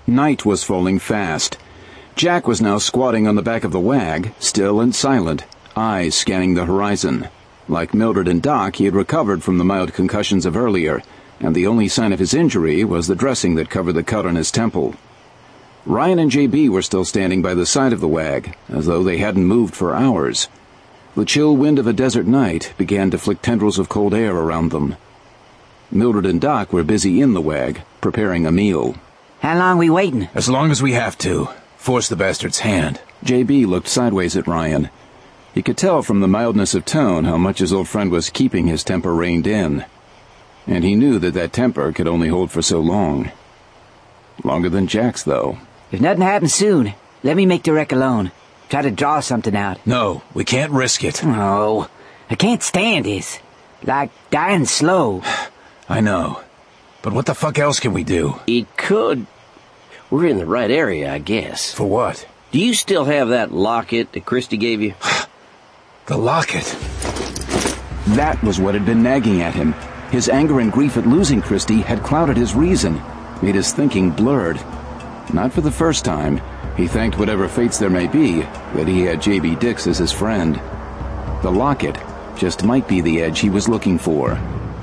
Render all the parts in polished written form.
Night was falling fast. Jack was now squatting on the back of the wag, still and silent, eyes scanning the horizon. Like Mildred and Doc, he had recovered from the mild concussions of earlier, and the only sign of his injury was the dressing that covered the cut on his temple. Ryan and JB were still standing by the side of the wag, as though they hadn't moved for hours. The chill wind of a desert night began to flick tendrils of cold air around them. Mildred and Doc were busy in the wag, preparing a meal. How long we waiting? As long as we have to. Force the bastard's hand. JB looked sideways at Ryan. He could tell from the mildness of tone how much his old friend was keeping his temper reined in. And he knew that temper could only hold for so long. Longer than Jack's, though. If nothing happens soon, let me make the wreck alone. Try to draw something out. No, we can't risk it. Oh, I can't stand this. Like dying slow. I know. But what the fuck else can we do? It could... We're in the right area, I guess. For what? Do you still have that locket that Christy gave you? The locket. That was what had been nagging at him. His anger and grief at losing Christy had clouded his reason, made his thinking blurred. Not for the first time, he thanked whatever fates there may be that he had J.B. Dix as his friend. The locket just might be the edge he was looking for.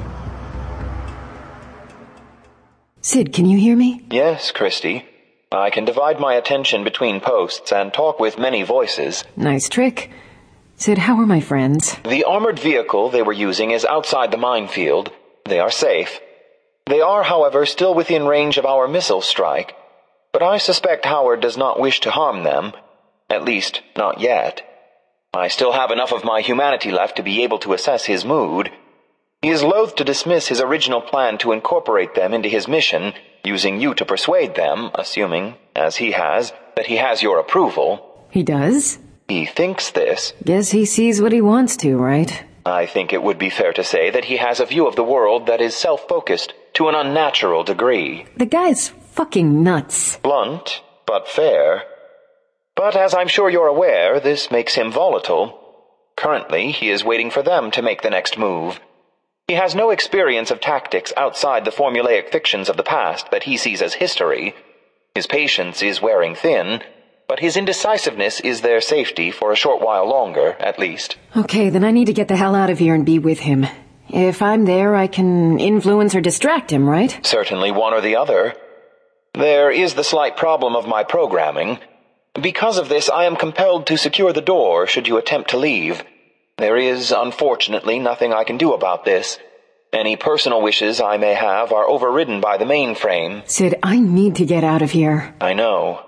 Sid, can you hear me? Yes, Christy. I can divide my attention between posts and talk with many voices. Nice trick. Sid, how are my friends? The armored vehicle they were using is outside the minefield. They are safe. They are, however, still within range of our missile strike. But I suspect Howard does not wish to harm them. At least, not yet. I still have enough of my humanity left to be able to assess his mood. He is loath to dismiss his original plan to incorporate them into his mission, using you to persuade them, assuming, as he has, that he has your approval. He does? He thinks this. Guess he sees what he wants to, right? I think it would be fair to say that he has a view of the world that is self-focused to an unnatural degree. The guy's fucking nuts. Blunt, but fair. But as I'm sure you're aware, this makes him volatile. Currently, he is waiting for them to make the next move. He has no experience of tactics outside the formulaic fictions of the past that he sees as history. His patience is wearing thin, but his indecisiveness is their safety for a short while longer, at least. Okay, then I need to get the hell out of here and be with him. If I'm there, I can influence or distract him, right? Certainly one or the other. There is the slight problem of my programming. Because of this, I am compelled to secure the door should you attempt to leave. There is, unfortunately, nothing I can do about this. Any personal wishes I may have are overridden by the mainframe. Sid, I need to get out of here. I know.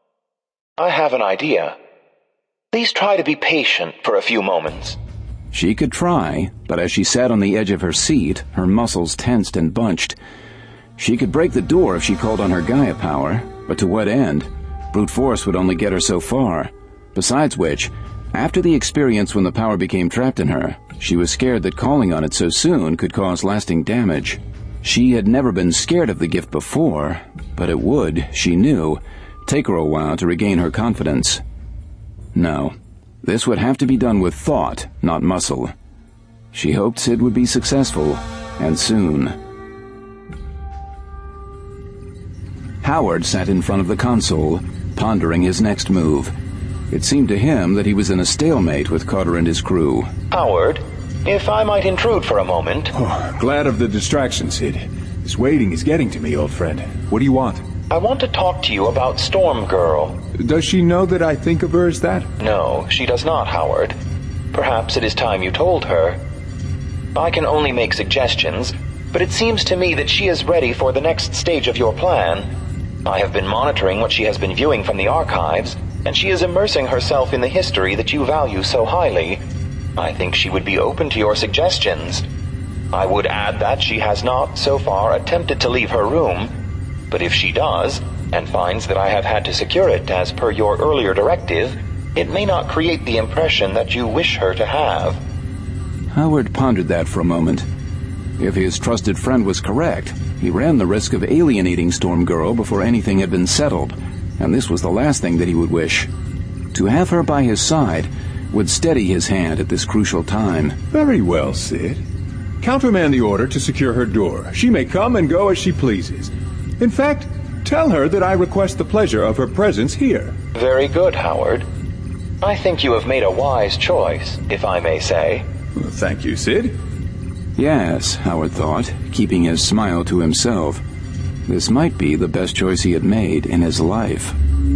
I have an idea. Please try to be patient for a few moments. She could try, but as she sat on the edge of her seat, her muscles tensed and bunched. She could break the door if she called on her Gaia power, but to what end? Brute force would only get her so far. Besides which, after the experience when the power became trapped in her, she was scared that calling on it so soon could cause lasting damage. She had never been scared of the gift before, but it would, she knew, take her a while to regain her confidence. No, this would have to be done with thought, not muscle. She hoped Sid would be successful, and soon. Howard sat in front of the console, pondering his next move. It seemed to him that he was in a stalemate with Carter and his crew. Howard, if I might intrude for a moment. Oh, glad of the distraction, Sid. This waiting is getting to me, old friend. What do you want? I want to talk to you about Storm Girl. Does she know that I think of her as that? No, she does not, Howard. Perhaps it is time you told her. I can only make suggestions, but it seems to me that she is ready for the next stage of your plan. I have been monitoring what she has been viewing from the archives, and she is immersing herself in the history that you value so highly. I think she would be open to your suggestions. I would add that she has not, so far, attempted to leave her room, but if she does, and finds that I have had to secure it as per your earlier directive, it may not create the impression that you wish her to have. Howard pondered that for a moment. If his trusted friend was correct, he ran the risk of alienating Storm Girl before anything had been settled, and this was the last thing that he would wish. To have her by his side would steady his hand at this crucial time. Very well, Sid. Countermand the order to secure her door. She may come and go as she pleases. In fact, Tell her that I request the pleasure of her presence here. Very good, Howard. I think you have made a wise choice, if I may say. Well, thank you, Sid. Yes, Howard thought, keeping his smile to himself. This might be the best choice he had made in his life.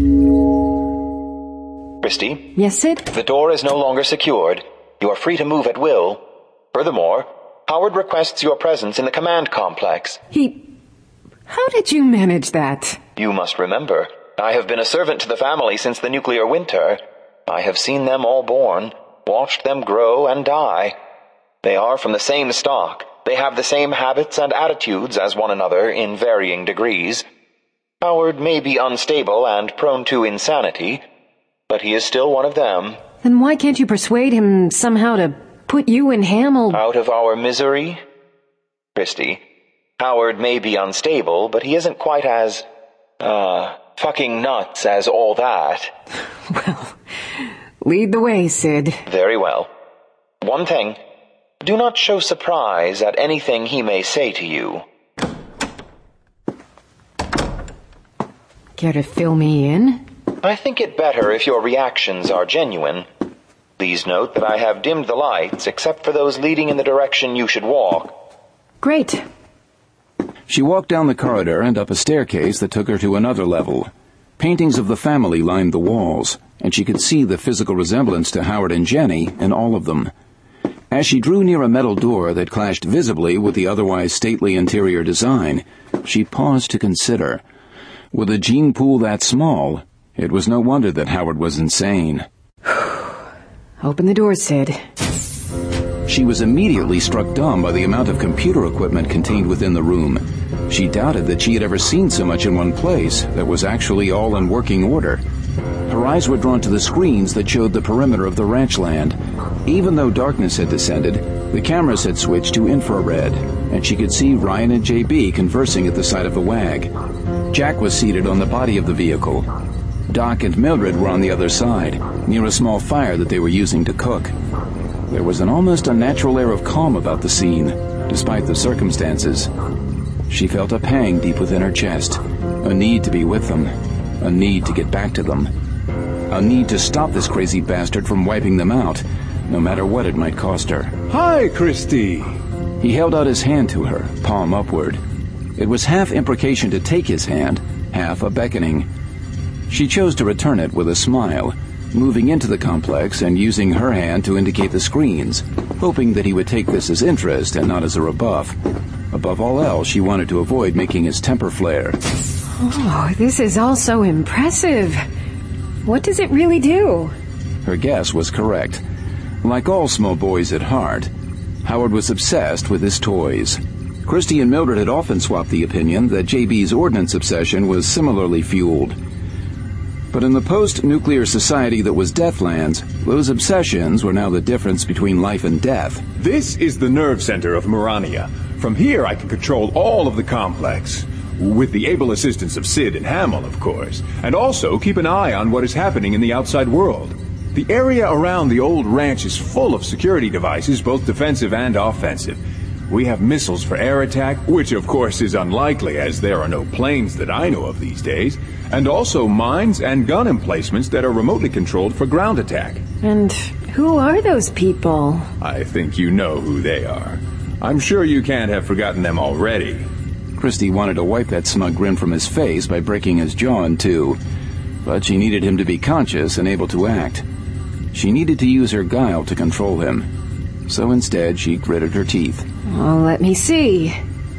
Christy? Yes, Sid? The door is no longer secured. You are free to move at will. Furthermore, Howard requests your presence in the command complex. How did you manage that? You must remember, I have been a servant to the family since the nuclear winter. I have seen them all born, watched them grow and die. They are from the same stock. They have the same habits and attitudes as one another in varying degrees. Howard may be unstable and prone to insanity, but he is still one of them. Then why can't you persuade him somehow to put you and Hamill out of our misery? Christy, Howard may be unstable, but he isn't quite as, fucking nuts as all that. Well, lead the way, Sid. Very well. One thing, do not show surprise at anything he may say to you. Care to fill me in? I think it better if your reactions are genuine. Please note that I have dimmed the lights, except for those leading in the direction you should walk. Great. She walked down the corridor and up a staircase that took her to another level. Paintings of the family lined the walls, and she could see the physical resemblance to Howard and Jenny in all of them. As she drew near a metal door that clashed visibly with the otherwise stately interior design, she paused to consider. With a gene pool that small, it was no wonder that Howard was insane. Open the door, Sid. She was immediately struck dumb by the amount of computer equipment contained within the room. She doubted that she had ever seen so much in one place that was actually all in working order. Her eyes were drawn to the screens that showed the perimeter of the ranch land. Even though darkness had descended, the cameras had switched to infrared, and she could see Ryan and JB conversing at the side of the WAG. Jack was seated on the body of the vehicle. Doc and Mildred were on the other side, near a small fire that they were using to cook. There was an almost unnatural air of calm about the scene, despite the circumstances. She felt a pang deep within her chest, a need to be with them, a need to get back to them, a need to stop this crazy bastard from wiping them out, no matter what it might cost her. Hi, Christy. He held out his hand to her, palm upward. It was half imprecation to take his hand, half a beckoning. She chose to return it with a smile, moving into the complex and using her hand to indicate the screens, hoping that he would take this as interest and not as a rebuff. Above all else, she wanted to avoid making his temper flare. Oh, this is all so impressive. What does it really do? Her guess was correct. Like all small boys at heart, Howard was obsessed with his toys. Christy and Mildred had often swapped the opinion that JB's ordnance obsession was similarly fueled. But in the post-nuclear society that was Deathlands, those obsessions were now the difference between life and death. This is the nerve center of Marania. From here I can control all of the complex. With the able assistance of Sid and Hamill, of course. And also keep an eye on what is happening in the outside world. The area around the old ranch is full of security devices, both defensive and offensive. We have missiles for air attack, which of course is unlikely as there are no planes that I know of these days, and also mines and gun emplacements that are remotely controlled for ground attack. And who are those people? I think you know who they are. I'm sure you can't have forgotten them already. Christy wanted to wipe that smug grin from his face by breaking his jaw in two, but she needed him to be conscious and able to act. She needed to use her guile to control him. So instead, she gritted her teeth. Oh, let me see.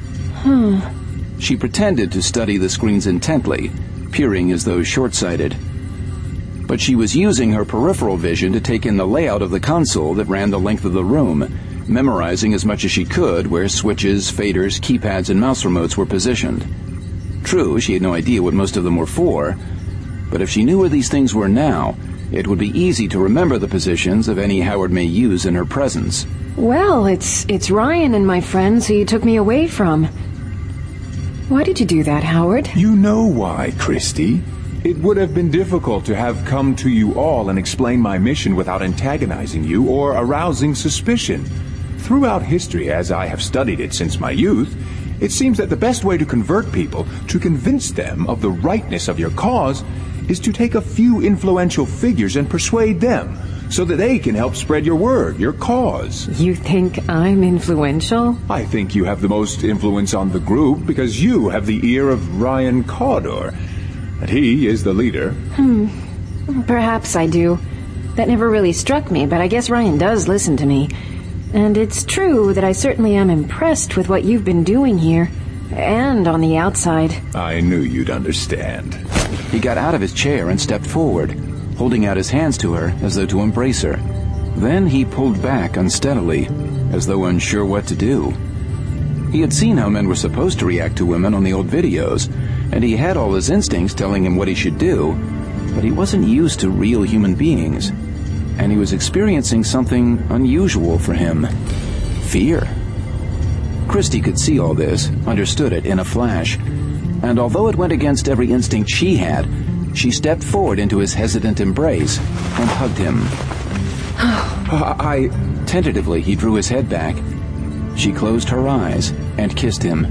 She pretended to study the screens intently, peering as though short-sighted. But she was using her peripheral vision to take in the layout of the console that ran the length of the room, memorizing as much as she could where switches, faders, keypads, and mouse remotes were positioned. True, she had no idea what most of them were for, but if she knew where these things were now, it would be easy to remember the positions of any Howard may use in her presence. Well, it's Ryan and my friends who you took me away from. Why did you do that, Howard? You know why, Christy. It would have been difficult to have come to you all and explain my mission without antagonizing you or arousing suspicion. Throughout history, as I have studied it since my youth, It seems that the best way to convert people, to convince them of the rightness of your cause, is to take a few influential figures and persuade them, so that they can help spread your word, your cause. You think I'm influential? I think you have the most influence on the group because you have the ear of Ryan Cawdor, and he is the leader. Perhaps I do. That never really struck me, but I guess Ryan does listen to me. And it's true that I certainly am impressed with what you've been doing here, and on the outside. I knew you'd understand. He got out of his chair and stepped forward, holding out his hands to her as though to embrace her. Then he pulled back unsteadily, as though unsure what to do. He had seen how men were supposed to react to women on the old videos, and he had all his instincts telling him what he should do, but he wasn't used to real human beings, and he was experiencing something unusual for him. Fear. Christy could see all this, understood it in a flash, and although it went against every instinct she had, she stepped forward into his hesitant embrace and hugged him. Tentatively, he drew his head back. She closed her eyes and kissed him.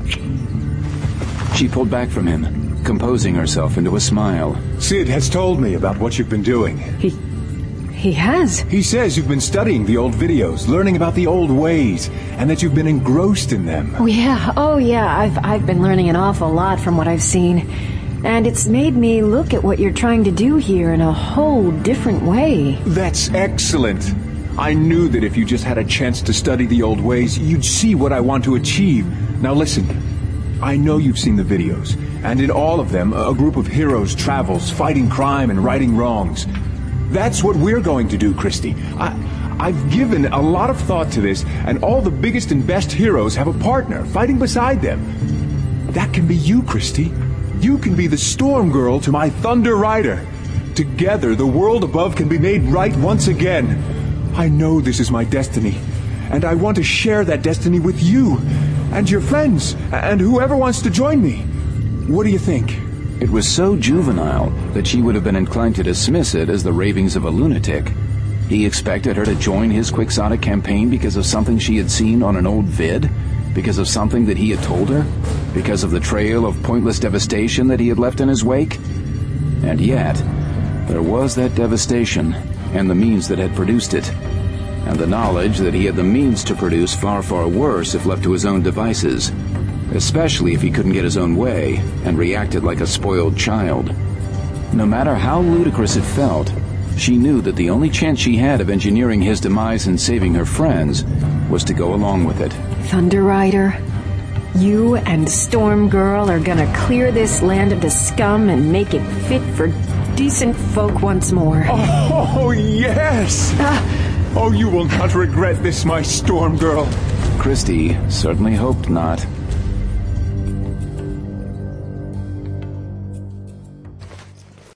She pulled back from him, composing herself into a smile. Sid has told me about what you've been doing. He has? He says you've been studying the old videos, learning about the old ways, and that you've been engrossed in them. Oh yeah, I've been learning an awful lot from what I've seen. And it's made me look at what you're trying to do here in a whole different way. That's excellent. I knew that if you just had a chance to study the old ways, you'd see what I want to achieve. Now listen, I know you've seen the videos, and in all of them, a group of heroes travels, fighting crime and righting wrongs. That's what we're going to do, Christy. I've given a lot of thought to this, and all the biggest and best heroes have a partner fighting beside them. That can be you, Christy. You can be the Storm Girl to my Thunder Rider. Together, the world above can be made right once again. I know this is my destiny, and I want to share that destiny with you, and your friends, and whoever wants to join me. What do you think? It was so juvenile that she would have been inclined to dismiss it as the ravings of a lunatic. He expected her to join his quixotic campaign because of something she had seen on an old vid? Because of something that he had told her? Because of the trail of pointless devastation that he had left in his wake? And yet, there was that devastation, and the means that had produced it, and the knowledge that he had the means to produce far, far worse if left to his own devices, especially if he couldn't get his own way and reacted like a spoiled child. No matter how ludicrous it felt, she knew that the only chance she had of engineering his demise and saving her friends was to go along with it. Thunder Rider, you and Storm Girl are gonna clear this land of the scum and make it fit for decent folk once more. Oh, yes! Oh, you will not regret this, my Storm Girl. Christy certainly hoped not.